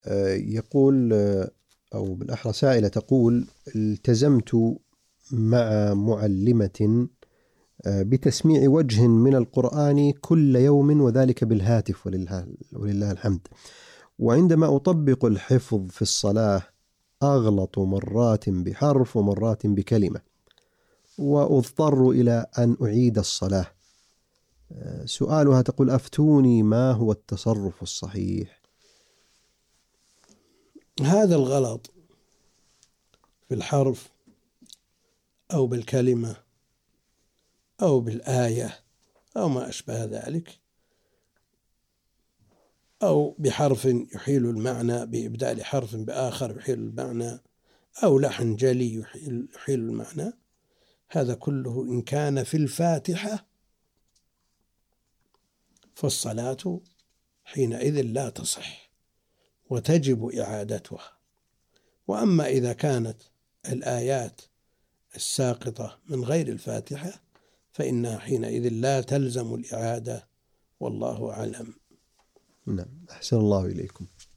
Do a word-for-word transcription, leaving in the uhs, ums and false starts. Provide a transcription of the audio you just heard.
يقول أو بالأحرى سائلة تقول: التزمت مع معلمة بتسميع وجه من القرآن كل يوم، وذلك بالهاتف، ولله, ولله الحمد. وعندما أطبق الحفظ في الصلاة أغلط مرات بحرف ومرات بكلمة، وأضطر إلى أن أعيد الصلاة. سؤالها تقول: أفتوني ما هو التصرف الصحيح؟ هذا الغلط في الحرف أو بالكلمة أو بالآية أو ما أشبه ذلك، أو بحرف يحيل المعنى بإبدال حرف بآخر يحيل المعنى، أو لحن جلي يحيل, يحيل المعنى، هذا كله إن كان في الفاتحة فالصلاة حينئذ لا تصح وتجب إعادتها. وأما إذا كانت الآيات الساقطة من غير الفاتحة فإنها حينئذ لا تلزم الإعادة، والله أعلم. نعم، أحسن الله إليكم.